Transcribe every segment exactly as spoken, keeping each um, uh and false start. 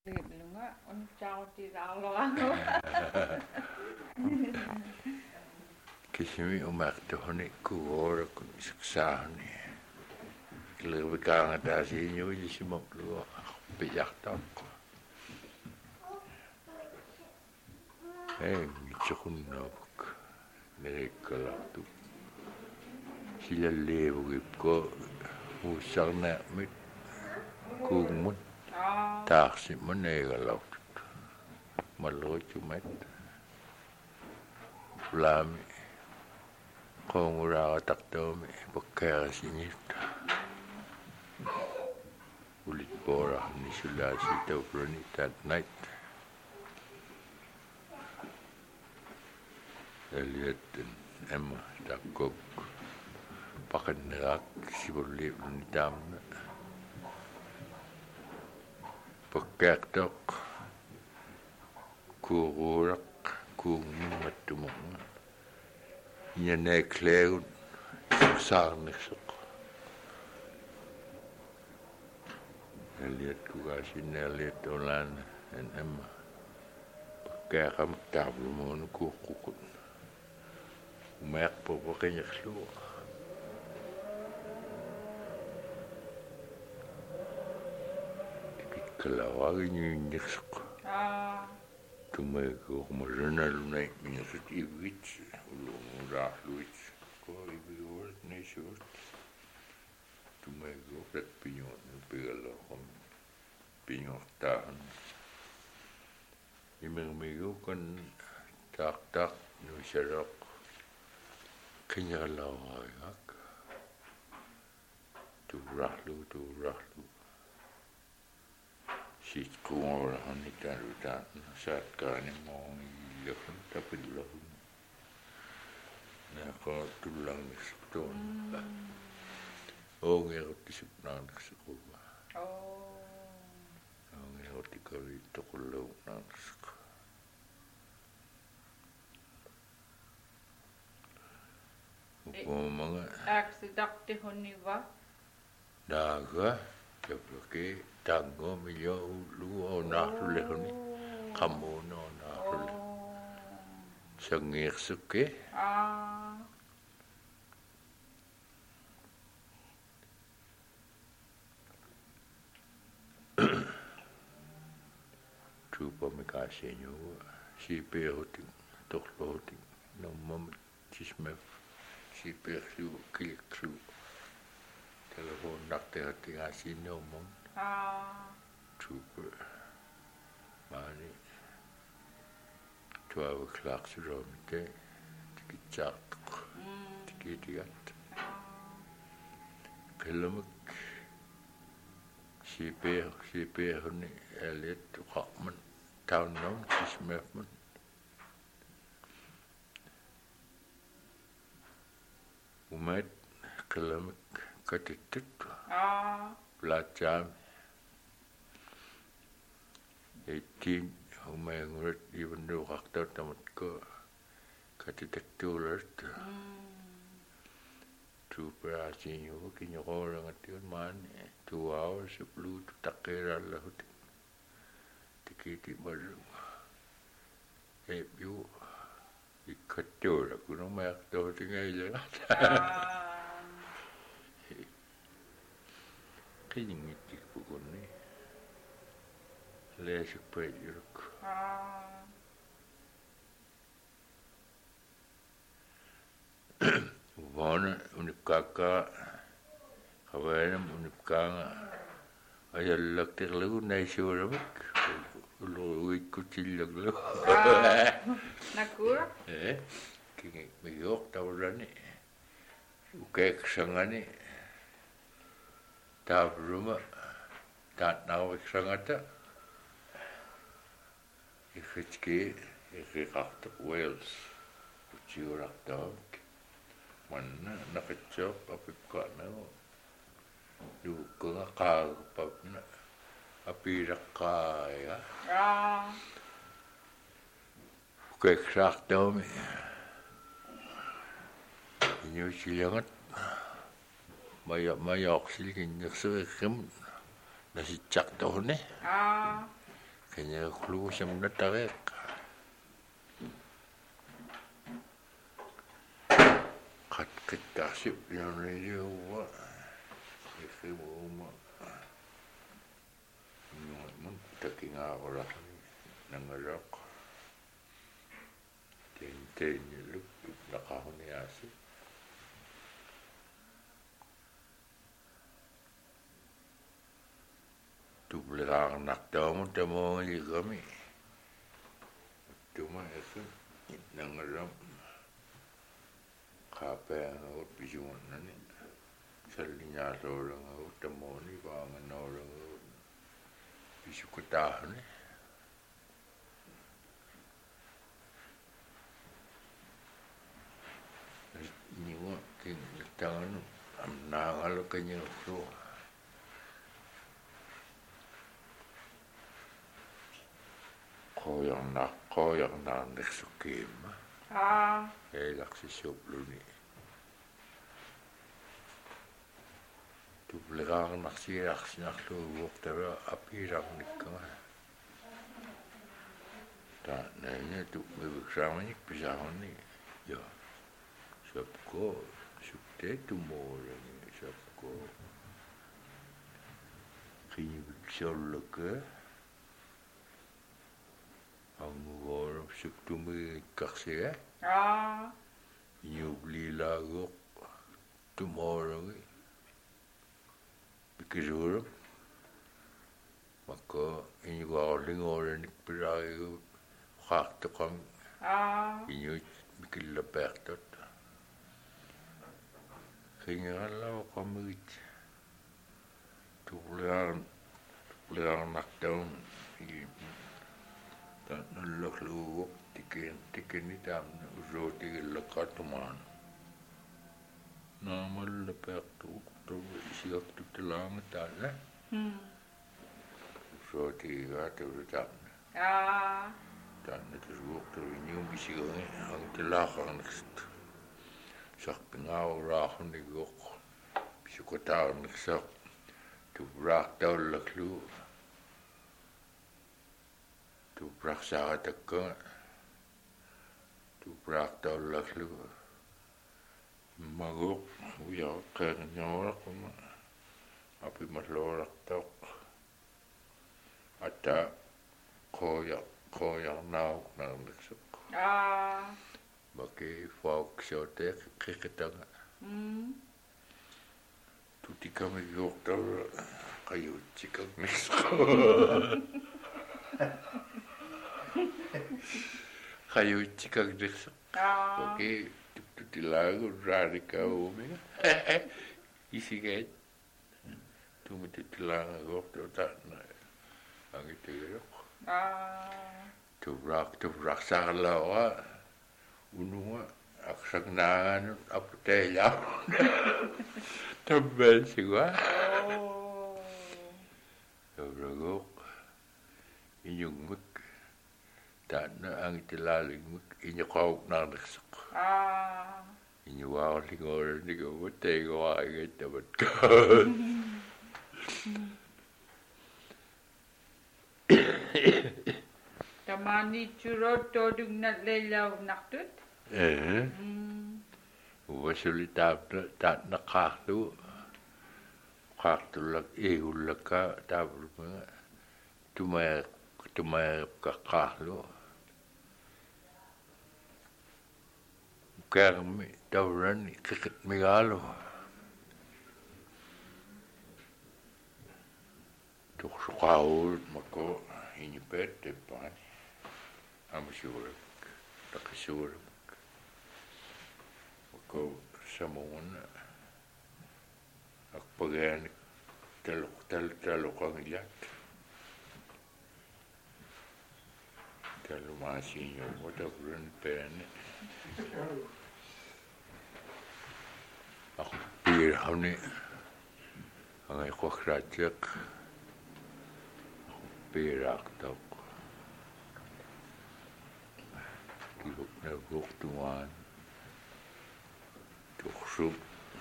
Lunga on ciao ti laulanga. Kisimi umartohoni kuora kun saksahni. Lewe kanga tasi nyu yisimo luo piyaktak. Hey, mitsukunnok nerekalatu. Sila lewe ko usarna mit kumut taksi manegalau. Malochumet. Flami. Kung ura taktomi pagkasinit ulit pora ni sulasi daw pronit at night Elliot and Emma takog pakanrak sibuli ni tamna pagkaktok kururak kung matumong Yan ay kleud sarnisok. Elliot kugasin Elliot olan en Emma. Kaya ka magtablo mo ng kukukot. Umayak po po kanya sluwa. Tikit kalawagin niyo yung niksok. Ah. Tumago kumarana lunay minasat iwits. Ulong luits ko ibiword na short. Tumago plat pinyon pigalo kom pinyoktahan. Imang migo kan tak tak no sharok. Kanya lawag. Tu rahlu tu rahlu. Sit ko orang ni tarutan saat kani mo ilahun tapi ilahun. Ako tulang ni Sipton. Oh, ngayon tisip na nagsikuba. Oh. Oh, ngayon tikari tukulaw na nagsikuba. Kung mga... Aksidakti honiva? Daga, kapag tango, milyo, luo, nakulehon. Kamuno, nakulehon. Sa ngirsuke. Ah. Trupa mekasenyo si pehoting tokloting no mom chismef si persu kilkru telefon nakte hati asin no mom Ah. trupa mani twelve o'clock suromite tikitsak tikitiat kelamak si per si per ni elet rakman town no chismefman umat kelamak katitit Ah. pelacam eighteen umay ngurat even though kaktaw tamat ko katitit tulert Super asin yung kinyokora nga tiyon man two hours sa blue to takera lahut tikiti baru eh you ikatura kuno mayak to tingay lang Ah. kinyingiti po kuni lesik pa yurk Ah. Wana unipkaka kawainam unipkanga ayalak terlalu naisuramik ulo ikutilak lo Nakura? eh kingi miyok tawrani ukek sangani tabruma tat nawik sangata ikitki ikikakta Wales uchiurak tawak mana nakachop apikka na du ko ka pa na apiraka ya Ah. ko exakt dom inyo silangat maya maya oksil kin yaksa kim na si chak to ne Ah. kanya klu siyam na tarek. Kat kitasip yan rin yung isi mo mo. Yung taking ako lang nangarok. Tintin yung look, nakahon ni Asi. Tublang naktaw mo tamo ng kami. Tumayasin, nangarap. Kape ang ako, bisuan na niya. Sa linyaso lang ako, tamo ni pangan ako lang ako. Bisukutahan eh. Iniwa, king tangan, am nangalo kanya ako. Koyang nak, koyang nanik sukim. Ah. Eh, laksi soplo ni. Tu belagang naksi naksi naklu waktu apirang nikah. Tak nanya tu bersama ni pisahon ni. Ya, sabko sukte tu mora ni sabko. Kini bicara ke? Ang orang suktume kaksi eh. Ah. Inyo beli lagu tomorrow ni. Bikisura. Maka inyo galing orang ni perayu kakta kami. Ah. Inyo bikila bertot. Kaya alaw kami tulang tulang nakdown. Dan nalak luwak tiken tiken ni tam roti lekat teman. Namal lepek tu tu siap tu telang tak lah. Hmm. Roti kat tu tam. Ah. Dan itu luwak tu nyum bisi ni ang telah ang sak pengau rah ni gok. Bisi kota ni sak tu rak tau leklu. Tu praksa taka, tu prakta laklu, maguk, uya kerja kuma, api maslorak tak, ada koyak koyak nau nang lesuk, Ah. bagi folk shote keketang, Hmm. tu tika maguk tar kayu cikak lesuk. Kayu cikak desok. Ah. Oke, tu tilagu radika umi. Isi ket. Tu mesti tilagu tu tak na. Ang itu yo. Ah. Tu rak tu rak sala unua aksak nangan apa teh ya. Tabel sigua. Oh. Rago. Inyong muk. Tak na ang itilaling muk. Inyo kau nang nagsok. Ah. Inyo wow lingor ni ko mutay ko ay tabat ka. Tamani churot todung na lelaw naktut. Eh. Hmm. Wasuli tap tak nakaktu. Kaktu lak ihul ka tabur mga. Tumay tumay kakahlo. Kaya kami tawran kakit migalo. Tuk sukahul mako inipet depan. Amsyur. Taksyur. Mako samon. Akpagan taluk tal taluk ang ilat. Kalau masih nyoba dah bulan pen. Aku pikir ni, angai kau kerajak, aku perak tak. Kibuk nebuk tuan, tuksup,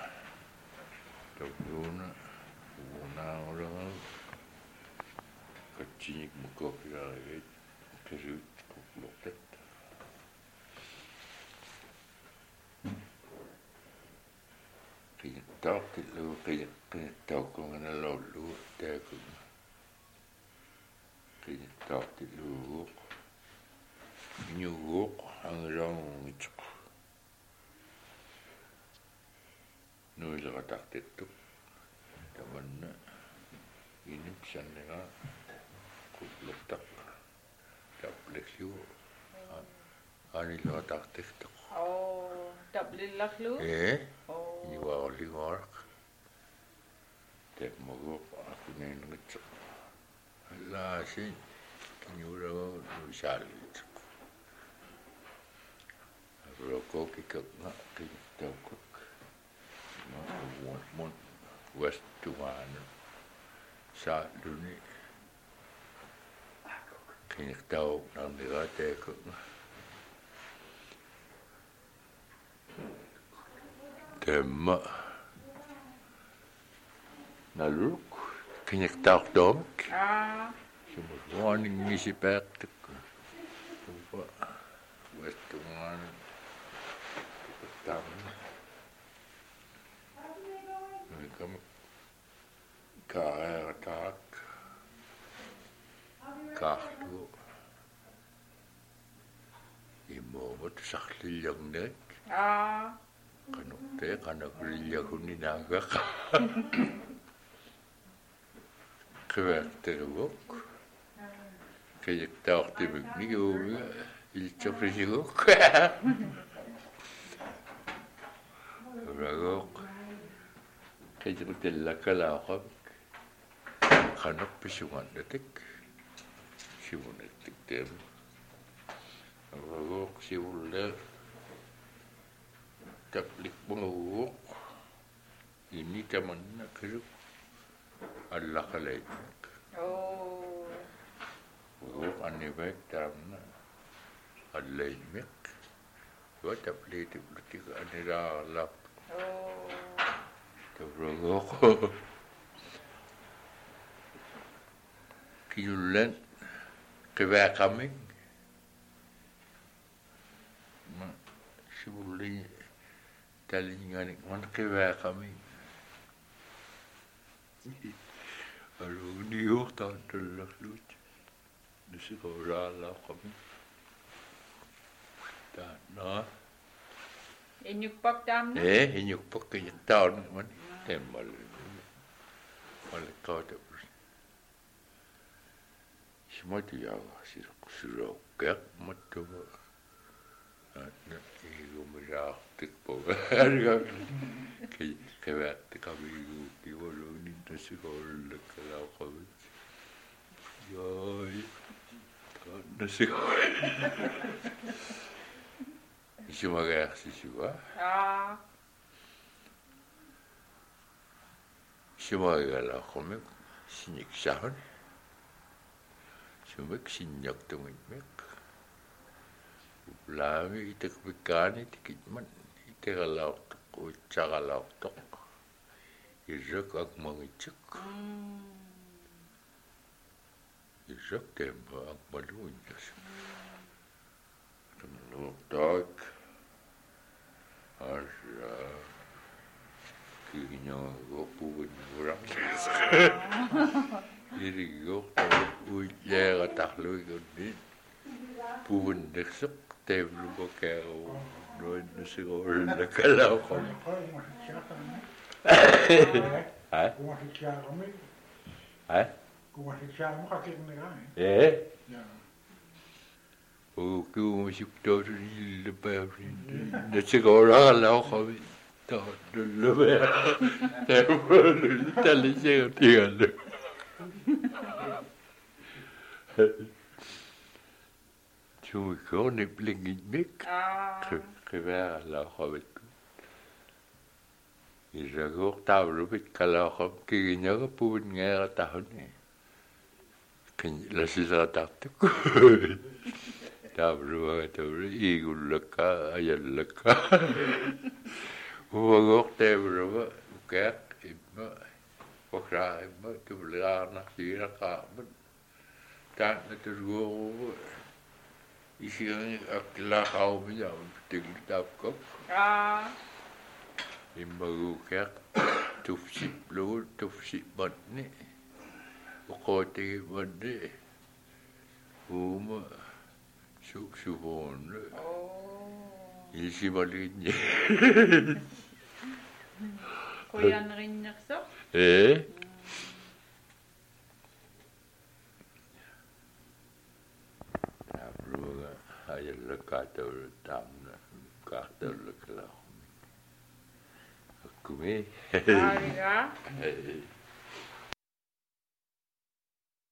tukuna, una orang. Kachinik mukopia et kerut kukloktet. Kaya takti lu kaya kaya takong na lalu takong kaya takti lu nyugok ang rong ituk. Nulis ka takti tu. Taman na inip siya nga kukloktak. Taplekyo ani lo takti tu. Oh, tablilak lu? Eh? Oh. Iwa oli ngork. Tek mogok aku na yung ituk. Ala sin kinyura nusal ituk. Roko kikak nga kinitawkak. Mga mon west tumanan. Sa duni. Kiniktaw ng nigatekak nga. Temma. Naluk. Kiniktaw domek. Ah. Sumuruaning misipektik. Tupa. West tumanan. Tama. Kami kaya tak kahlu imo mo sakli yang nek Ah. kanukte kanakli huni naga kwer teruk kayak tak tibik ni go il chofrigok ragok kayak tella kala khab kanok pisungan detik simun detik tem ragok siulle taplik bunguk ini teman nak keruk Allah kalai Oh. ragok ane baik tamna Allah mek gua taplik tiplik ane Allah Oh. ragok kiulen kaya kami ma sibuli talingan man kaya kami alu ni horta de lut de sigora la kami ta na Inyuk pak dam na? eh inyuk pak kaya taon man temal mal kau tu semua tu ya sirok sirok kat matu na igu merah tik po harga kaya kaya kami igu igu lo ni nasi kau lekala kau yoi nasi kau semua kaya siswa Ah. semua kaya lah kami sinik sahun Sumek sinyak tungin mek. Lami itek bekani tikit man itek alauk tok ucak alauk tok. Irak ak mangicek. Irak temba ak malunyas. Temlok tok. Asya kinya gopuin orang. Iri gok ui lera taklu godi pun deksuk teblu bokau no nsigol na kalau ko ha ha Kuma si siya mo kakit na nga eh eh. o ku musik to le pa nsigol ala ko to le ba teblu tali se tigal Chui có nịp linh nghịch biết Cái bé là khó biết Thì ra gốc tao rồi biết Cả là khó Kỳ nhớ có bù bình nghe là tao nè Cái là sĩ ra tao tức Tao rồi Tao rồi ý gù lực á Ai dần lực á Ủa gốc tao rồi Kẹt Im á Quốc ra im á Tụi ra nạc sĩ ra cả Mất ta na te ruo isi ang akla kau mi ya ting tap kop Ah, i magu kek tufsi blu tufsi bat ni o ko te bat ni uma su su hon oh. isi balin ni Kuyan rin nakso? eh Abruga ayal la kato tam na kato la kala kumi Ari ka? eh